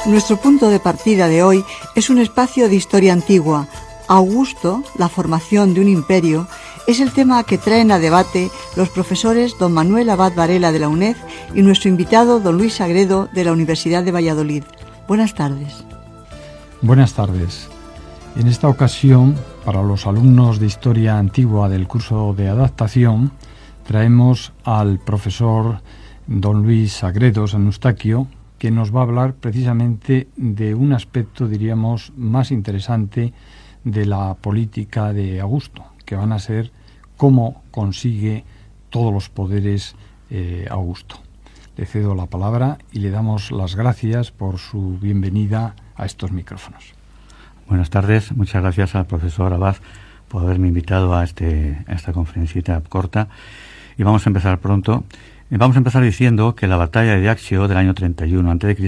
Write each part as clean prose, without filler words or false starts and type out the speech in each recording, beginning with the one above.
Nuestro punto de partida de hoy es un espacio de historia antigua. Augusto, la formación de un imperio, es el tema que traen a debate los profesores don Manuel Abad Varela de la UNED y nuestro invitado don Luis Sagredo de la Universidad de Valladolid. Buenas tardes. Buenas tardes. En esta ocasión, para los alumnos de Historia Antigua del curso de adaptación, traemos al profesor don Luis Sagredo San Eustaquio, que nos va a hablar precisamente de un aspecto, diríamos, más interesante de la política de Augusto, que van a ser cómo consigue todos los poderes Augusto. Le cedo la palabra y le damos las gracias por su bienvenida a estos micrófonos. Buenas tardes, muchas gracias al profesor Abad por haberme invitado a esta conferencita corta. Y vamos a empezar pronto. Vamos a empezar diciendo que la batalla de Accio del año 31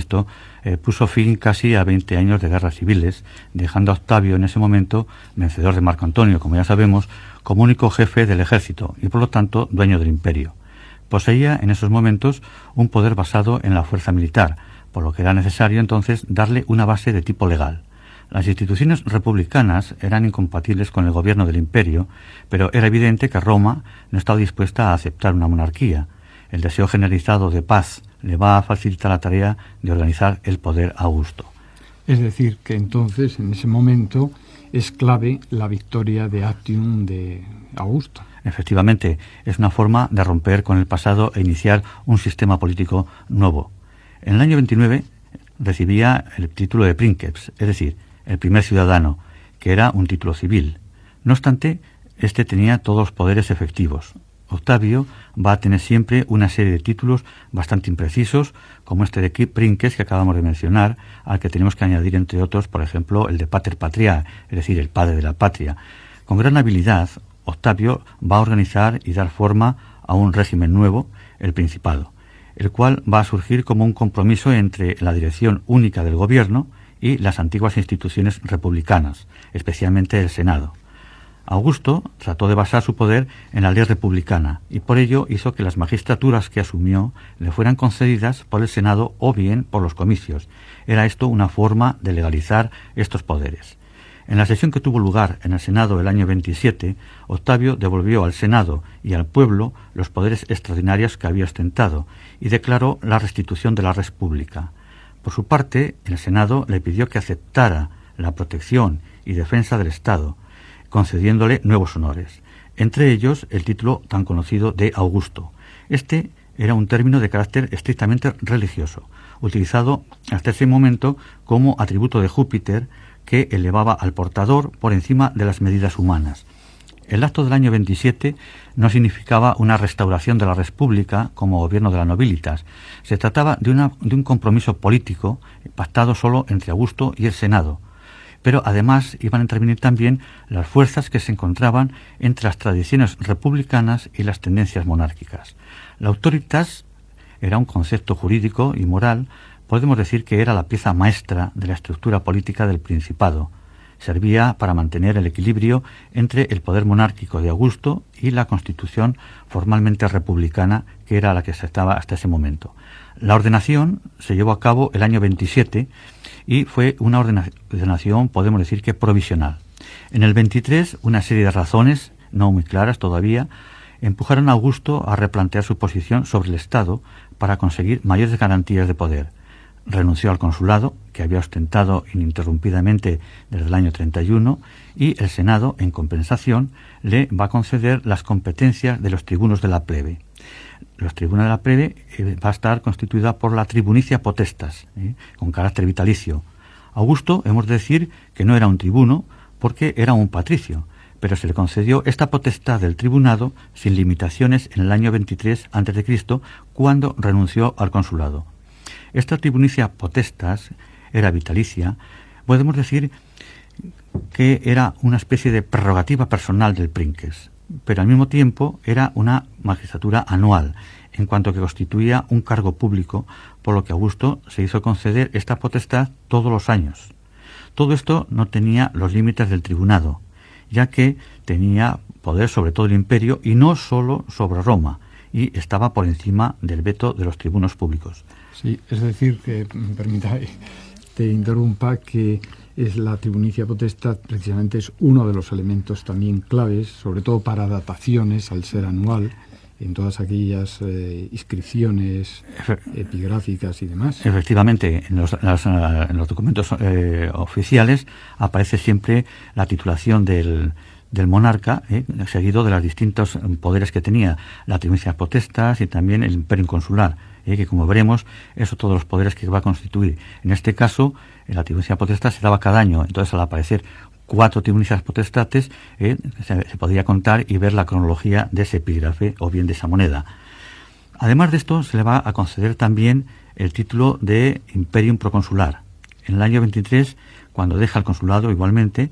a.C. Puso fin casi a 20 años de guerras civiles, dejando a Octavio en ese momento, vencedor de Marco Antonio, como ya sabemos, como único jefe del ejército y por lo tanto dueño del imperio. Poseía en esos momentos un poder basado en la fuerza militar, por lo que era necesario entonces darle una base de tipo legal. Las instituciones republicanas eran incompatibles con el gobierno del imperio, pero era evidente que Roma no estaba dispuesta a aceptar una monarquía. El deseo generalizado de paz le va a facilitar la tarea de organizar el poder a Augusto. Es decir, que entonces, en ese momento, es clave la victoria de Actium de Augusto. Efectivamente, es una forma de romper con el pasado e iniciar un sistema político nuevo. En el año 29 recibía el título de princeps, es decir, el primer ciudadano, que era un título civil. No obstante, este tenía todos los poderes efectivos. Octavio va a tener siempre una serie de títulos bastante imprecisos, como este de princeps que acabamos de mencionar, al que tenemos que añadir, entre otros, por ejemplo, el de pater patriae, es decir, el padre de la patria. Con gran habilidad, Octavio va a organizar y dar forma a un régimen nuevo, el Principado, el cual va a surgir como un compromiso entre la dirección única del gobierno y las antiguas instituciones republicanas, especialmente el Senado. Augusto trató de basar su poder en la ley republicana y por ello hizo que las magistraturas que asumió le fueran concedidas por el Senado o bien por los comicios. Era esto una forma de legalizar estos poderes. En la sesión que tuvo lugar en el Senado el año 27, Octavio devolvió al Senado y al pueblo los poderes extraordinarios que había ostentado y declaró la restitución de la res pública. Por su parte, el Senado le pidió que aceptara la protección y defensa del Estado, concediéndole nuevos honores, entre ellos el título tan conocido de Augusto. Este era un término de carácter estrictamente religioso, utilizado hasta ese momento como atributo de Júpiter que elevaba al portador por encima de las medidas humanas. El acto del año 27 no significaba una restauración de la república como gobierno de la nobilitas. Se trataba de un compromiso político pactado solo entre Augusto y el Senado. Pero además iban a intervenir también las fuerzas que se encontraban entre las tradiciones republicanas y las tendencias monárquicas. La autoritas era un concepto jurídico y moral, podemos decir que era la pieza maestra de la estructura política del Principado. Servía para mantener el equilibrio entre el poder monárquico de Augusto y la constitución formalmente republicana, que era la que se estaba hasta ese momento. La ordenación se llevó a cabo el año 27 y fue una ordenación, podemos decir que provisional. En el 23, una serie de razones, no muy claras todavía, empujaron a Augusto a replantear su posición sobre el Estado para conseguir mayores garantías de poder. Renunció al consulado, que había ostentado ininterrumpidamente desde el año 31, y el Senado, en compensación, le va a conceder las competencias de los tribunos de la plebe. Los tribunos de la plebe va a estar constituida por la tribunicia potestas, con carácter vitalicio. Augusto, hemos de decir que no era un tribuno, porque era un patricio, pero se le concedió esta potestad del tribunado sin limitaciones en el año 23 a.C., cuando renunció al consulado. Esta tribunicia potestas era vitalicia, podemos decir que era una especie de prerrogativa personal del princeps, pero al mismo tiempo era una magistratura anual, en cuanto que constituía un cargo público, por lo que Augusto se hizo conceder esta potestad todos los años. Todo esto no tenía los límites del tribunado, ya que tenía poder sobre todo el imperio y no solo sobre Roma, y estaba por encima del veto de los tribunos públicos. Sí, es decir, que, permítanme, te interrumpa, que es la tribunicia potestas, precisamente es uno de los elementos también claves, sobre todo para dataciones, al ser anual, en todas aquellas inscripciones epigráficas y demás. Efectivamente, en los documentos oficiales aparece siempre la titulación del monarca, seguido de los distintos poderes que tenía, la tribunicia potestas y también el imperio consular, que como veremos, son todos los poderes que va a constituir. En este caso, la tribunicia potestas se daba cada año, entonces al aparecer 4 tribunicias potestates, se podía contar y ver la cronología de ese epígrafe o bien de esa moneda. Además de esto, se le va a conceder también el título de imperium proconsular. En el año 23, cuando deja el consulado, igualmente,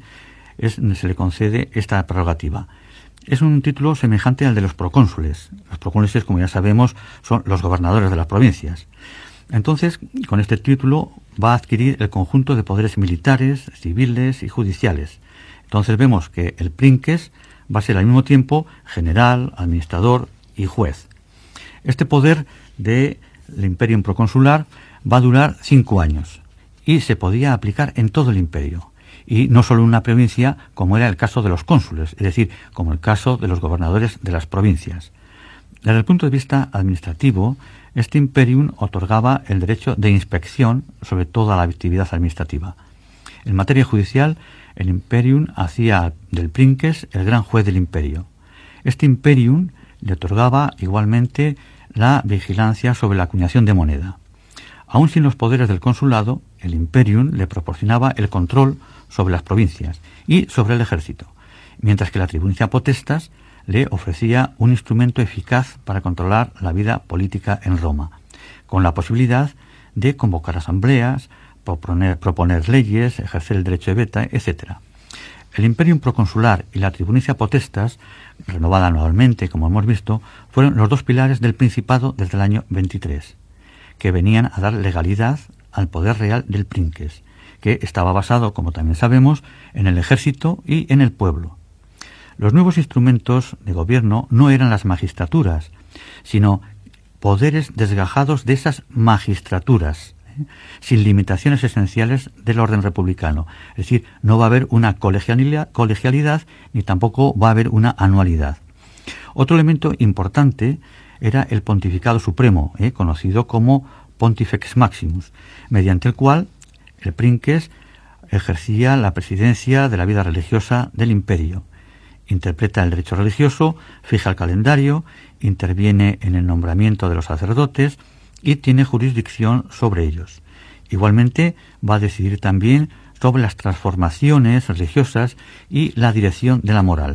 se le concede esta prerrogativa. Es un título semejante al de los procónsules. Los procónsules, como ya sabemos, son los gobernadores de las provincias. Entonces, con este título va a adquirir el conjunto de poderes militares, civiles y judiciales. Entonces vemos que el princeps va a ser al mismo tiempo general, administrador y juez. Este poder del imperium proconsular va a durar 5 años y se podía aplicar en todo el imperio, y no solo en una provincia, como era el caso de los cónsules, es decir, como el caso de los gobernadores de las provincias. Desde el punto de vista administrativo, este imperium otorgaba el derecho de inspección sobre toda la actividad administrativa. En materia judicial, el imperium hacía del princeps el gran juez del imperio. Este imperium le otorgaba igualmente la vigilancia sobre la acuñación de moneda. Aún sin los poderes del consulado, el imperium le proporcionaba el control sobre las provincias y sobre el ejército, mientras que la tribunicia potestas le ofrecía un instrumento eficaz para controlar la vida política en Roma, con la posibilidad de convocar asambleas, proponer leyes, ejercer el derecho de veta, etc. El imperium proconsular y la tribunicia potestas, renovada anualmente, como hemos visto, fueron los 2 pilares del principado desde el año 23, que venían a dar legalidad al poder real del princeps, que estaba basado, como también sabemos, en el ejército y en el pueblo. Los nuevos instrumentos de gobierno no eran las magistraturas, sino poderes desgajados de esas magistraturas, sin limitaciones esenciales del orden republicano. Es decir, no va a haber una colegialidad ni tampoco va a haber una anualidad. Otro elemento importante era el pontificado supremo, conocido como Pontifex Maximus, mediante el cual el princeps ejercía la presidencia de la vida religiosa del imperio. Interpreta el derecho religioso, fija el calendario, interviene en el nombramiento de los sacerdotes y tiene jurisdicción sobre ellos. Igualmente va a decidir también sobre las transformaciones religiosas y la dirección de la moral.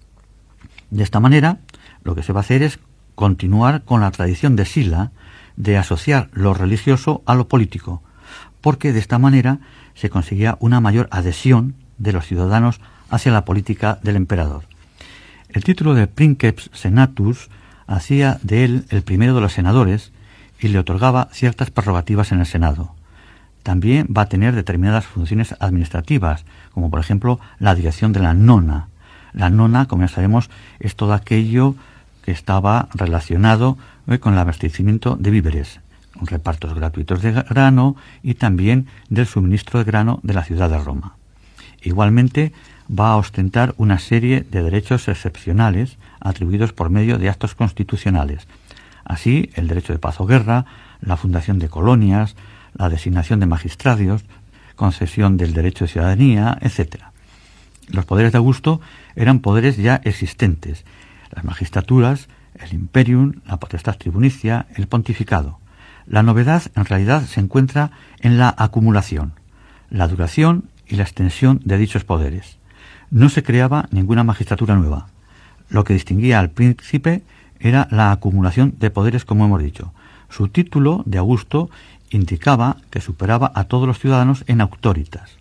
De esta manera, lo que se va a hacer es continuar con la tradición de Sila de asociar lo religioso a lo político, porque de esta manera se conseguía una mayor adhesión de los ciudadanos hacia la política del emperador. El título de Princeps Senatus hacía de él el primero de los senadores y le otorgaba ciertas prerrogativas en el Senado. También va a tener determinadas funciones administrativas, como por ejemplo la dirección de la nona. La nona, como ya sabemos, es todo aquello que estaba relacionado con el abastecimiento de víveres, repartos gratuitos de grano y también del suministro de grano de la ciudad de Roma. Igualmente va a ostentar una serie de derechos excepcionales atribuidos por medio de actos constitucionales. Así, el derecho de paz o guerra, la fundación de colonias, la designación de magistrados, concesión del derecho de ciudadanía, etc. Los poderes de Augusto eran poderes ya existentes: las magistraturas, el imperium, la potestad tribunicia, el pontificado. La novedad, en realidad, se encuentra en la acumulación, la duración y la extensión de dichos poderes. No se creaba ninguna magistratura nueva. Lo que distinguía al príncipe era la acumulación de poderes, como hemos dicho. Su título de Augusto indicaba que superaba a todos los ciudadanos en auctoritas.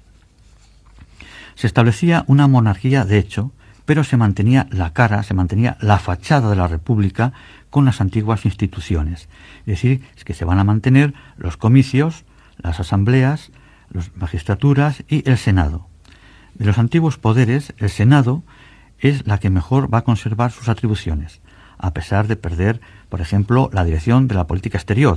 Se establecía una monarquía de hecho, pero se mantenía la fachada de la república con las antiguas instituciones. Es decir, es que se van a mantener los comicios, las asambleas, las magistraturas y el Senado. De los antiguos poderes, el Senado es la que mejor va a conservar sus atribuciones, a pesar de perder, por ejemplo, la dirección de la política exterior,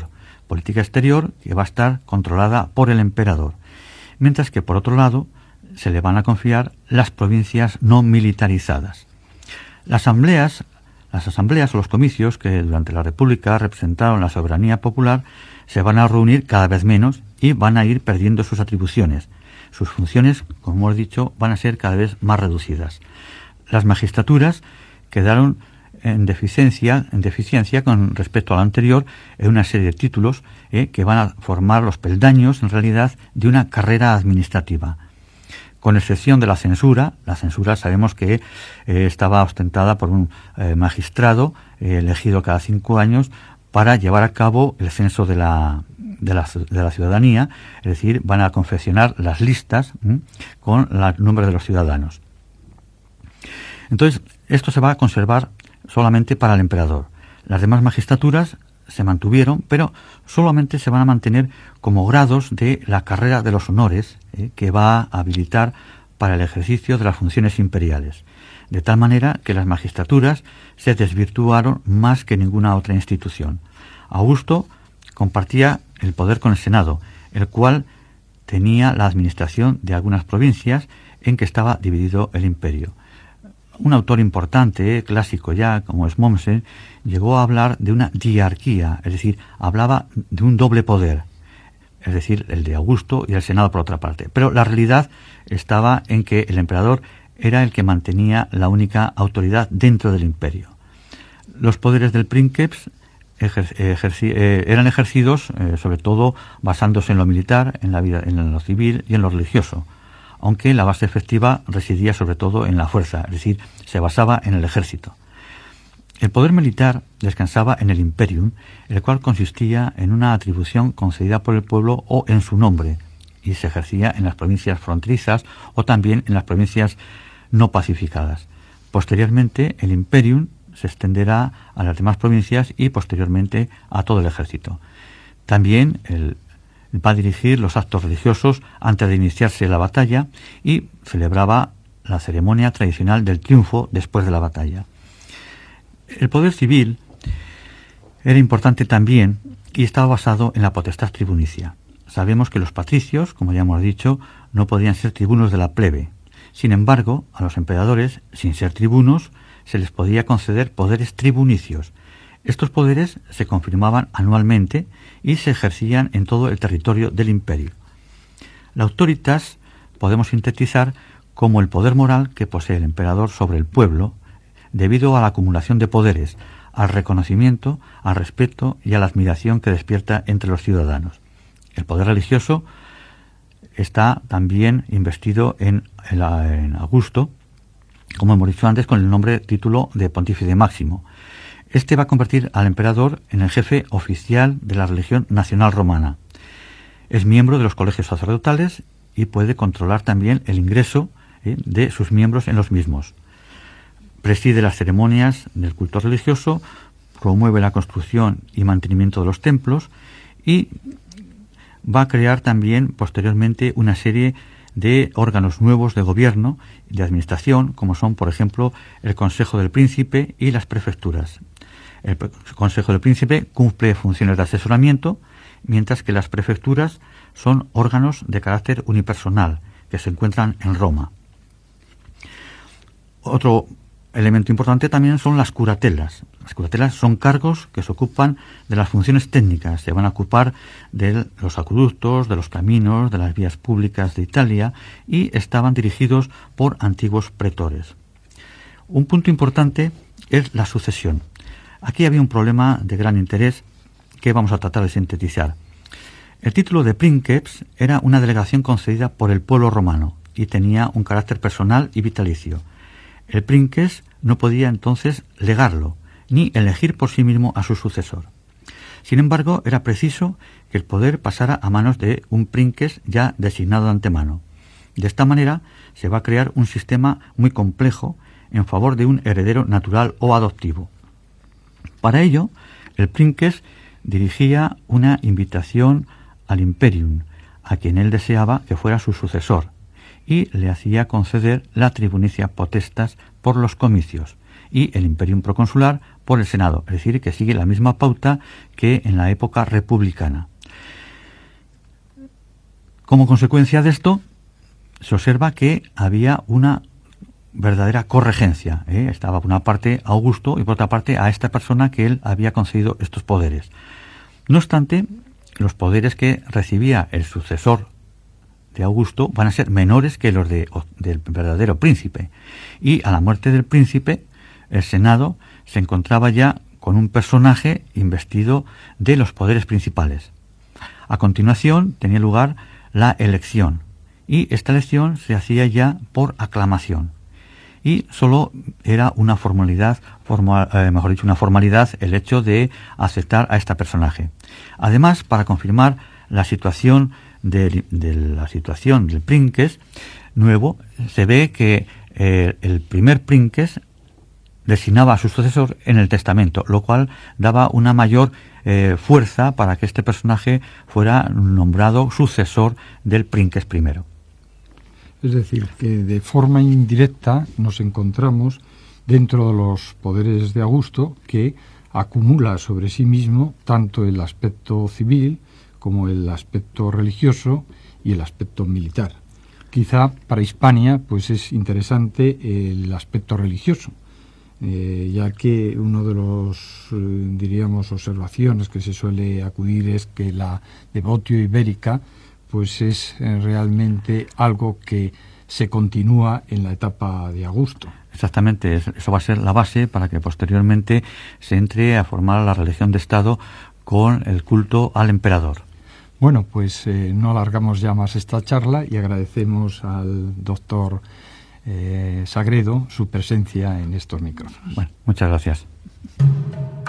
política exterior que va a estar controlada por el emperador, mientras que por otro lado se le van a confiar las provincias no militarizadas. Las asambleas o los comicios que durante la República representaron la soberanía popular se van a reunir cada vez menos y van a ir perdiendo sus atribuciones. Sus funciones, como hemos dicho, van a ser cada vez más reducidas. Las magistraturas quedaron en deficiencia con respecto a lo anterior en una serie de títulos que van a formar los peldaños, en realidad, de una carrera administrativa. Con excepción de la censura sabemos que estaba ostentada por un magistrado elegido cada 5 años para llevar a cabo el censo de la ciudadanía, es decir, van a confeccionar las listas con el número de los ciudadanos. Entonces, esto se va a conservar solamente para el emperador. Las demás magistraturas se mantuvieron, pero solamente se van a mantener como grados de la carrera de los honores que va a habilitar para el ejercicio de las funciones imperiales, de tal manera que las magistraturas se desvirtuaron más que ninguna otra institución. Augusto compartía el poder con el Senado, el cual tenía la administración de algunas provincias en que estaba dividido el imperio. Un autor importante, clásico ya, como es Mommsen, llegó a hablar de una diarquía, es decir, hablaba de un doble poder, es decir, el de Augusto y el Senado por otra parte. Pero la realidad estaba en que el emperador era el que mantenía la única autoridad dentro del imperio. Los poderes del princeps eran ejercidos sobre todo basándose en lo militar, en lo civil y en lo religioso, aunque la base efectiva residía sobre todo en la fuerza, es decir, se basaba en el ejército. El poder militar descansaba en el imperium, el cual consistía en una atribución concedida por el pueblo o en su nombre, y se ejercía en las provincias fronterizas o también en las provincias no pacificadas. Posteriormente, el imperium se extenderá a las demás provincias y posteriormente a todo el ejército. También va a dirigir los actos religiosos antes de iniciarse la batalla y celebraba la ceremonia tradicional del triunfo después de la batalla. El poder civil era importante también y estaba basado en la potestad tribunicia. Sabemos que los patricios, como ya hemos dicho, no podían ser tribunos de la plebe. Sin embargo, a los emperadores, sin ser tribunos, se les podía conceder poderes tribunicios. Estos poderes se confirmaban anualmente y se ejercían en todo el territorio del imperio. La autoritas podemos sintetizar como el poder moral que posee el emperador sobre el pueblo debido a la acumulación de poderes, al reconocimiento, al respeto y a la admiración que despierta entre los ciudadanos. El poder religioso está también investido en Augusto, como hemos dicho antes, con el título de Pontífice Máximo. Este va a convertir al emperador en el jefe oficial de la religión nacional romana. Es miembro de los colegios sacerdotales y puede controlar también el ingreso de sus miembros en los mismos. Preside las ceremonias del culto religioso, promueve la construcción y mantenimiento de los templos y va a crear también posteriormente una serie de órganos nuevos de gobierno y de administración, como son, por ejemplo, el Consejo del Príncipe y las prefecturas. El Consejo del Príncipe cumple funciones de asesoramiento, mientras que las prefecturas son órganos de carácter unipersonal que se encuentran en Roma. Otro elemento importante también son las curatelas. Las curatelas son cargos que se ocupan de las funciones técnicas, se van a ocupar de los acueductos, de los caminos, de las vías públicas de Italia y estaban dirigidos por antiguos pretores. Un punto importante es la sucesión. Aquí había un problema de gran interés que vamos a tratar de sintetizar. El título de princeps era una delegación concedida por el pueblo romano y tenía un carácter personal y vitalicio. El princeps no podía entonces legarlo, ni elegir por sí mismo a su sucesor. Sin embargo, era preciso que el poder pasara a manos de un princeps ya designado de antemano. De esta manera se va a crear un sistema muy complejo en favor de un heredero natural o adoptivo. Para ello, el princeps dirigía una invitación al imperium, a quien él deseaba que fuera su sucesor, y le hacía conceder la tribunicia potestas por los comicios y el imperium proconsular por el Senado, es decir, que sigue la misma pauta que en la época republicana. Como consecuencia de esto, se observa que había una verdadera corregencia. Estaba por una parte Augusto y por otra parte a esta persona que él había concedido estos poderes. No obstante, los poderes que recibía el sucesor de Augusto van a ser menores que los del verdadero príncipe. Y a la muerte del príncipe, el Senado se encontraba ya con un personaje investido de los poderes principales. A continuación tenía lugar la elección, y esta elección se hacía ya por aclamación. Y solo era una formalidad el hecho de aceptar a este personaje. Además, para confirmar la situación del princes nuevo, se ve que el primer princes designaba a su sucesor en el testamento, lo cual daba una mayor fuerza para que este personaje fuera nombrado sucesor del princes primero. Es decir, que de forma indirecta nos encontramos dentro de los poderes de Augusto, que acumula sobre sí mismo tanto el aspecto civil como el aspecto religioso y el aspecto militar. Quizá para Hispania pues es interesante el aspecto religioso, ya que uno de los, observaciones que se suele acudir es que la devotio ibérica pues es realmente algo que se continúa en la etapa de Augusto. Exactamente, eso va a ser la base para que posteriormente se entre a formar la religión de Estado con el culto al emperador. Bueno, pues no alargamos ya más esta charla y agradecemos al doctor Sagredo su presencia en estos micrófonos. Bueno, muchas gracias.